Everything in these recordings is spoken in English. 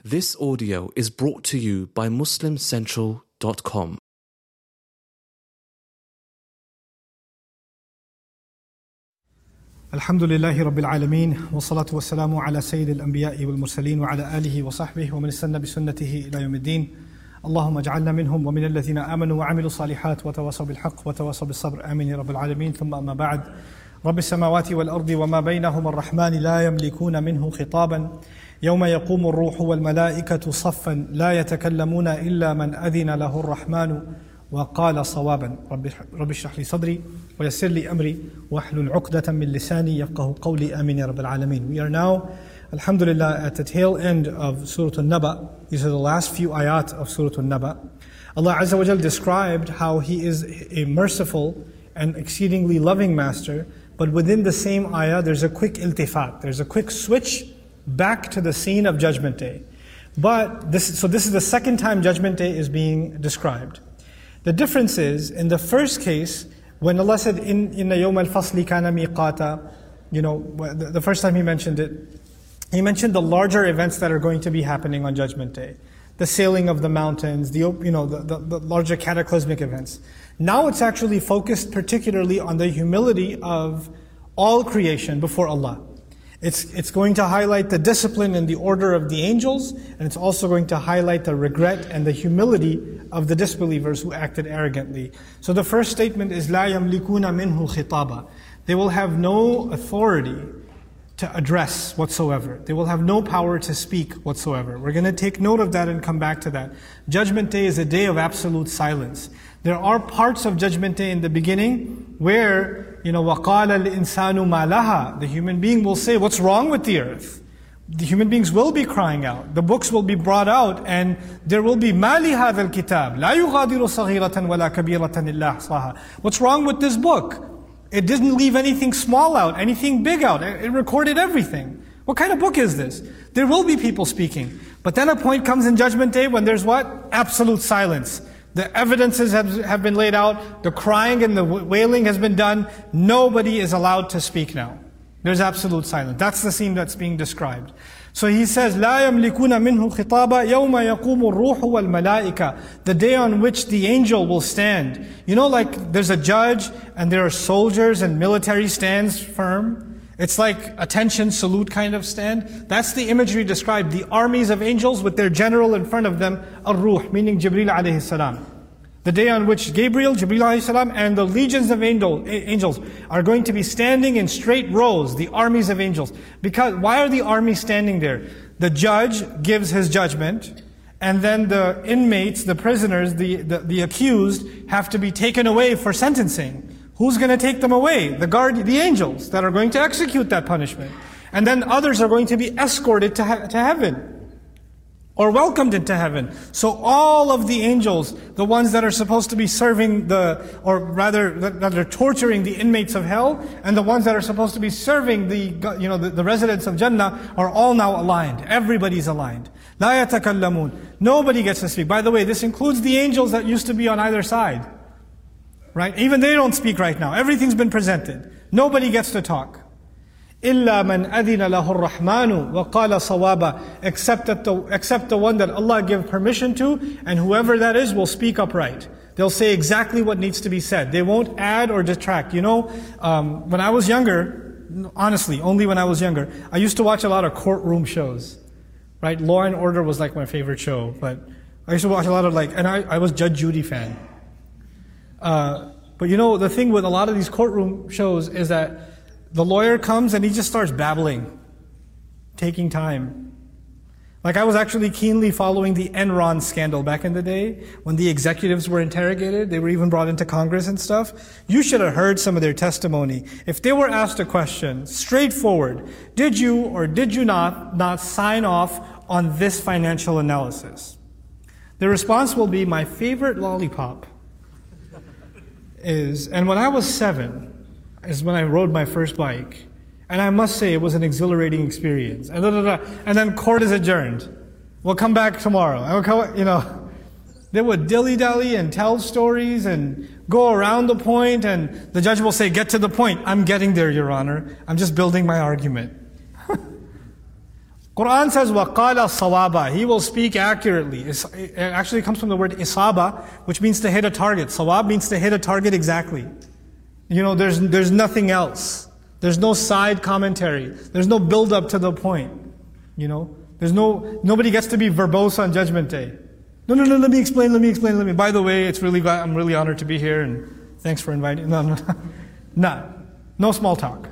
This audio is brought to you by MuslimCentral.com. الحمد لله رب العالمين والصلاة والسلام على سيد الأنبياء والمرسلين وعلى آله وصحبه ومن استنى بسنته إلى يوم الدين. اللهم اجعلنا منهم ومن الذين آمنوا وعملوا الصالحات وتواصوا بالحق وتواصوا بالصبر آمين يا رب العالمين. ثم أما بعد، رب السماوات والأرض وما بينهما الرحمن لا يملكون منه خطابا يوم يقوم الروح والملائكة صفا لا يتكلمون إلا من أذن له الرحمن وقال صوابا. رب اشرح لي صدري ويسر لي أمري واحلل عقدة من لساني يفقه قولي آمين يا رب العالمين. We are now, alhamdulillah, at the tail end of Surah An-Naba. These are the last few ayat of Surah An-Naba. Allah Azza wa Jal described how He is a merciful and exceedingly loving master, but within the same ayah there's a quick iltifat, there's a quick switch back to the scene of Judgment Day. But this is the second time Judgment Day is being described. The difference is, in the first case, when Allah said, Inna yawm al-fasli kana miqata, the first time He mentioned it, He mentioned the larger events that are going to be happening on Judgment Day. The sailing of the mountains, the larger cataclysmic events. Now it's actually focused particularly on the humility of all creation before Allah. It's going to highlight the discipline and the order of the angels, and it's also going to highlight the regret and the humility of the disbelievers who acted arrogantly. So the first statement is لا يملكون منه خطابا. They will have no authority to address whatsoever. They will have no power to speak whatsoever. We're going to take note of that and come back to that. Judgment Day is a day of absolute silence. There are parts of Judgment Day in the beginning where, وَقَالَ الْإِنسَانُ مَا لَهَا. The human being will say, what's wrong with the earth? The human beings will be crying out. The books will be brought out and there will be مَا لِهَذَا الْكِتَابِ لَا يُغَادِرُ صَغِيرَةً وَلَا كَبِيرَةً إِلَّا أَحْصَاهَا. What's wrong with this book? It didn't leave anything small out, anything big out. It recorded everything. What kind of book is this? There will be people speaking. But then a point comes in Judgment Day when there's what? Absolute silence. The evidences have been laid out. The crying and the wailing has been done. Nobody is allowed to speak now. There's absolute silence. That's the scene that's being described. So He says, لا يملكون منه خطابا يوم يقوم الروح والملائكة. The day on which the angel will stand. Like there's a judge and there are soldiers and military stands firm. It's like attention, salute kind of stand. That's the imagery described. The armies of angels with their general in front of them, Ar-Ruh, meaning Jibreel alayhi salam. The day on which Gabriel, Jibreel alayhi salam, and the legions of angels are going to be standing in straight rows, the armies of angels. Because, why are the armies standing there? The judge gives his judgment, and then the inmates, the prisoners, the accused, have to be taken away for sentencing. Who's going to take them away? The angels that are going to execute that punishment. And then others are going to be escorted to heaven. Or welcomed into heaven. So all of the angels, the ones that are supposed to be serving that are torturing the inmates of hell, and the ones that are supposed to be serving the residents of Jannah, are all now aligned. Everybody's aligned. لا يتكلمون. Nobody gets to speak. By the way, this includes the angels that used to be on either side. Right? Even they don't speak right now. Everything's been presented. Nobody gets to talk. إِلَّا مَنْ أَذِنَ لَهُ الرَّحْمَنُ وَقَالَ صَوَابًا. Except the one that Allah gave permission to, and whoever that is will speak upright. They'll say exactly what needs to be said. They won't add or detract. When I was younger, honestly, only when I was younger, I used to watch a lot of courtroom shows. Right? Law and Order was like my favorite show. But I used to watch a lot of and I was Judge Judy fan. But the thing with a lot of these courtroom shows is that the lawyer comes and he just starts babbling, taking time. Like I was actually keenly following the Enron scandal back in the day when the executives were interrogated. They were even brought into Congress and stuff. You should have heard some of their testimony. If they were asked a question, straightforward, did you or did you not sign off on this financial analysis? The response will be, my favorite lollipop is, and when I was 7, is when I rode my first bike. And I must say it was an exhilarating experience. And then court is adjourned. We'll come back tomorrow. They would dilly-dally and tell stories and go around the point, and the judge will say, get to the point. I'm getting there, Your Honor. I'm just building my argument. Quran says, وَقَالَ الصَّوَابَ. He will speak accurately. It actually comes from the word isaba, which means to hit a target. Sawab means to hit a target exactly. There's nothing else. There's no side commentary. There's no build up to the point. Nobody gets to be verbose on Judgment Day. No, let me explain. By the way, I'm really honored to be here and thanks for inviting. No small talk.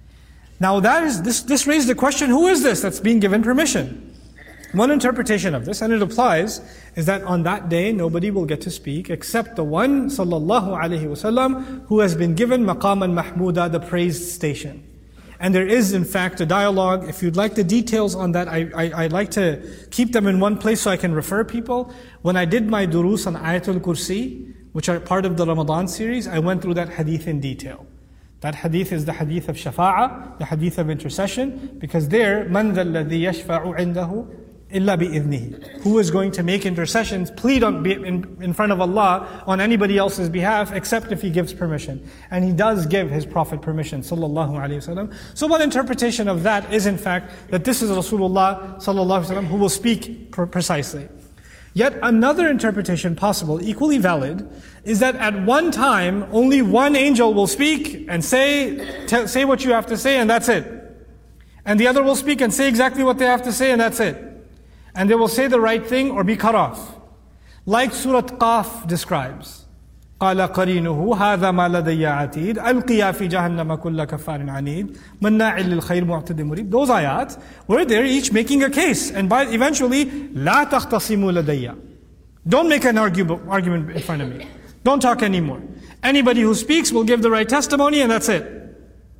Now this raised the question, who is this that's being given permission? One interpretation of this, and it applies, is that on that day nobody will get to speak except the one, sallallahu alaihi wasallam, who has been given maqaman mahmuda, the praised station. And there is in fact a dialogue. If you'd like the details on that, I like to keep them in one place so I can refer people. When I did my durus on Ayatul Kursi, which are part of the Ramadan series, I went through that hadith in detail. That hadith is the hadith of shafa'ah, the hadith of intercession, because there, مَنْ ذَا الَّذِي يَشْفَعُ عِنْدَهُ إِلَّا بِإِذْنِهِ. Who is going to make intercessions, plead in front of Allah on anybody else's behalf, except if He gives permission. And He does give His Prophet permission, sallallahu alayhi wasallam. So one interpretation of that is in fact that this is Rasulullah sallallahu alayhi wasallam who will speak precisely. Yet another interpretation possible, equally valid, is that at one time, only one angel will speak and say what you have to say, and that's it. And the other will speak and say exactly what they have to say, and that's it. And they will say the right thing or be cut off. Like Surah Qaf describes. قَالَ قَرِينُهُ هَذَا مَا لَدَيَّ عَتِيدٌ أَلْقِيَا فِي جَهَنَّمَ كُلَّ كَفَّارٍ عَنِيدٍ مَنَّاعٍ لِلْخَيْرِ مُعْتَدٍ مُرِيبٍ. Those ayat were there each making a case. And eventually, لَا تَخْتَصِمُوا لَدَيَّ. Don't make an argument in front of me. Don't talk anymore. Anybody who speaks will give the right testimony and that's it.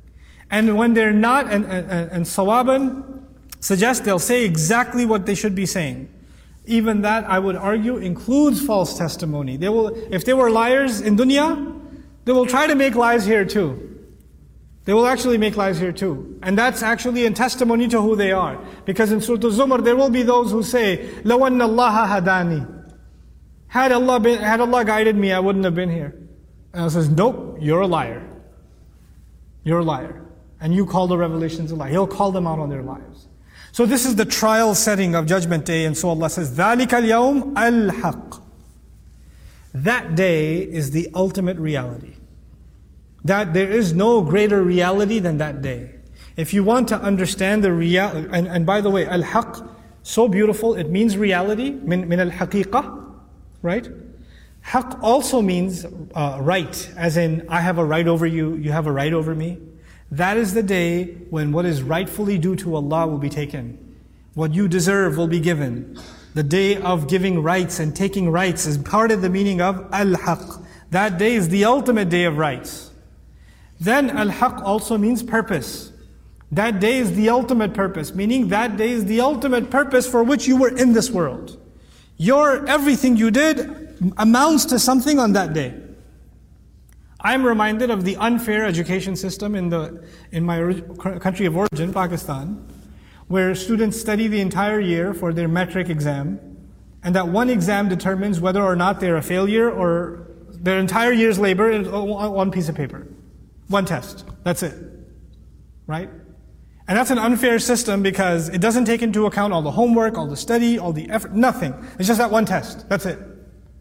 And when they're not, and sawaban suggests they'll say exactly what they should be saying. Even that, I would argue, includes false testimony. If they were liars in dunya, they will try to make lies here too. They will actually make lies here too. And that's actually a testimony to who they are. Because in Surah Al-Zumar, there will be those who say, لَوْ أَنَّ اللَّهَ هَدَانِي. Had Allah guided me, I wouldn't have been here. And Allah says, nope, you're a liar. You're a liar. And you call the revelations a lie. He'll call them out on their lives. So this is the trial setting of Judgment Day, and so Allah says, ذَلِكَ الْيَوْمِ الْحَقِّ. That day is the ultimate reality. That there is no greater reality than that day. If you want to understand the reality, and by the way, al-haq, so beautiful, it means reality, min al-haqiqah, right? Haq also means right, as in, I have a right over you, you have a right over me. That is the day when what is rightfully due to Allah will be taken. What you deserve will be given. The day of giving rights and taking rights is part of the meaning of al-haq. That day is the ultimate day of rights. Then al-haq also means purpose. That day is the ultimate purpose, meaning that day is the ultimate purpose for which you were in this world. Everything you did amounts to something on that day. I'm reminded of the unfair education system in my country of origin, Pakistan, where students study the entire year for their metric exam, and that one exam determines whether or not they're a failure or their entire year's labor is one piece of paper. One test. That's it. Right? And that's an unfair system because it doesn't take into account all the homework, all the study, all the effort, nothing. It's just that one test. That's it.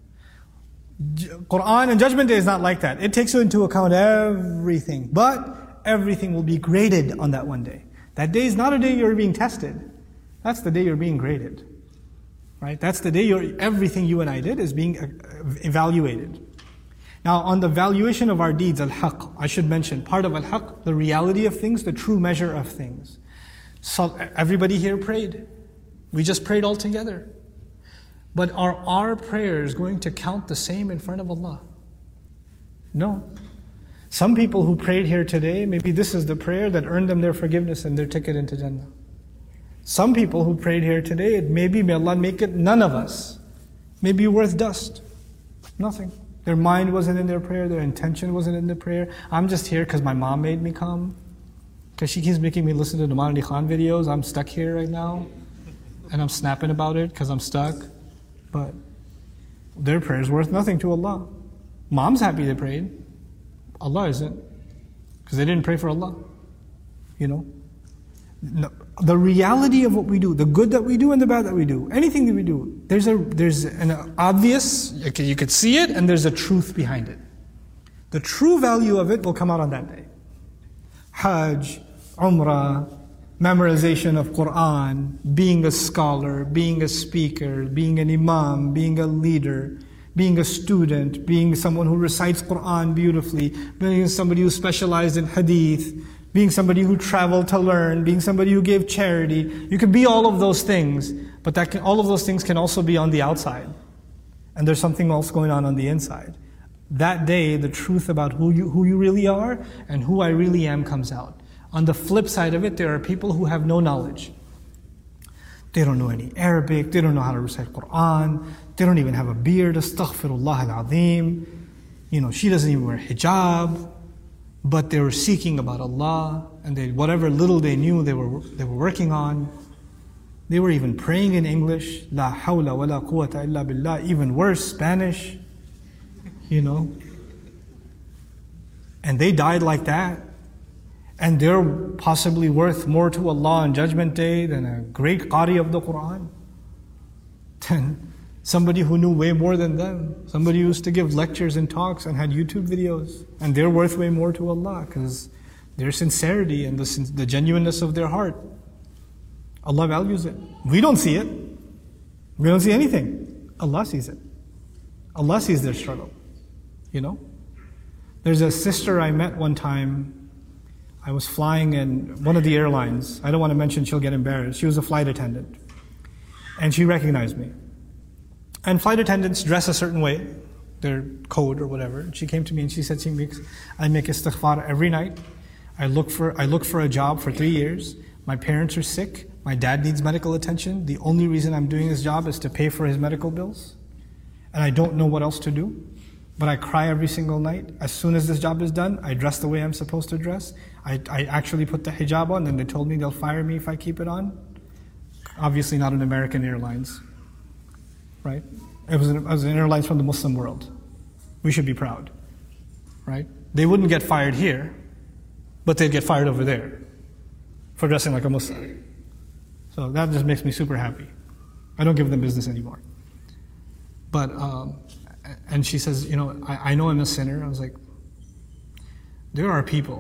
Quran and Judgment Day is not like that. It takes into account everything. But everything will be graded on that one day. That day is not a day you're being tested. That's the day you're being graded. Right? That's the day everything you and I did is being evaluated. Now, on the valuation of our deeds, al-haq, I should mention, part of al-haq, the reality of things, the true measure of things. So everybody here prayed. We just prayed all together. But are our prayers going to count the same in front of Allah? No. Some people who prayed here today, maybe this is the prayer that earned them their forgiveness and their ticket into Jannah. Some people who prayed here today, maybe, may Allah make it none of us, may be worth dust. Nothing. Their mind wasn't in their prayer, their intention wasn't in the prayer. I'm just here because my mom made me come. Because she keeps making me listen to the Nouman Ali Khan videos. I'm stuck here right now. And I'm snapping about it because I'm stuck. But their prayer is worth nothing to Allah. Mom's happy they prayed. Allah isn't. Because they didn't pray for Allah. You know? No. the reality of what we do, the good that we do and the bad that we do, anything that we do, there's an obvious, you could see it, and there's a truth behind it. The true value of it will come out on that day. Hajj, Umrah, memorization of Quran, being a scholar, being a speaker, being an imam, being a leader, being a student, being someone who recites Quran beautifully, being somebody who specialized in hadith, being somebody who traveled to learn, being somebody who gave charity. You could be all of those things, but all of those things can also be on the outside. And there's something else going on the inside. That day, the truth about who you really are and who I really am comes out. On the flip side of it, there are people who have no knowledge. They don't know any Arabic, they don't know how to recite Quran, they don't even have a beard, astaghfirullah al-azim. She doesn't even wear hijab, but they were seeking about Allah, and whatever little they knew, they were working on. They were even praying in English, la hawla wa la quwwata illa billah, even worse, Spanish, And they died like that. And they're possibly worth more to Allah on Judgment Day than a great Qari of the Quran. Than somebody who knew way more than them. Somebody who used to give lectures and talks and had YouTube videos. And they're worth way more to Allah because their sincerity and the genuineness of their heart. Allah values it. We don't see it. We don't see anything. Allah sees it. Allah sees their struggle. There's a sister I met one time. I was flying in one of the airlines. I don't want to mention, she'll get embarrassed. She was a flight attendant. And she recognized me. And flight attendants dress a certain way, their code or whatever. And she came to me and she said, I make istighfar every night. I look for a job for 3 years. My parents are sick. My dad needs medical attention. The only reason I'm doing this job is to pay for his medical bills. And I don't know what else to do. But I cry every single night. As soon as this job is done, I dress the way I'm supposed to dress. I actually put the hijab on, and they told me they'll fire me if I keep it on. Obviously not an American Airlines, right? It was an airlines from the Muslim world. We should be proud, right? They wouldn't get fired here, but they'd get fired over there for dressing like a Muslim. So that just makes me super happy. I don't give them business anymore. But, and she says, I know I'm a sinner. I was like, there are people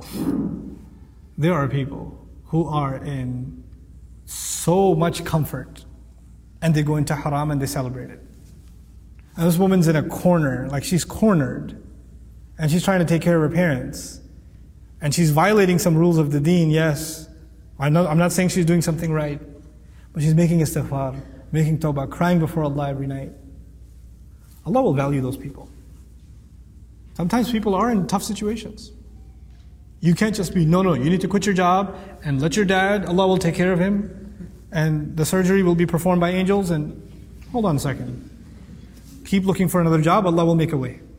who are in so much comfort and they go into haram and they celebrate it. And this woman's in a corner, like she's cornered, and she's trying to take care of her parents. And she's violating some rules of the deen, yes. I'm not saying she's doing something right, but she's making istighfar, making tawbah, crying before Allah every night. Allah will value those people. Sometimes people are in tough situations. You can't just be, no, you need to quit your job and let your dad, Allah will take care of him, and the surgery will be performed by angels, and hold on a second. Keep looking for another job, Allah will make a way.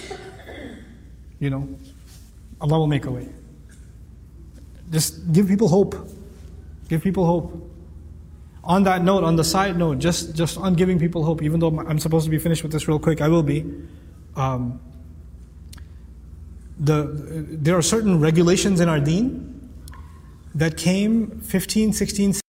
Allah will make a way. Just give people hope. Give people hope. On that note, on the side note, just on giving people hope, even though I'm supposed to be finished with this real quick, I will be. There are certain regulations in our deen that came 15, 16,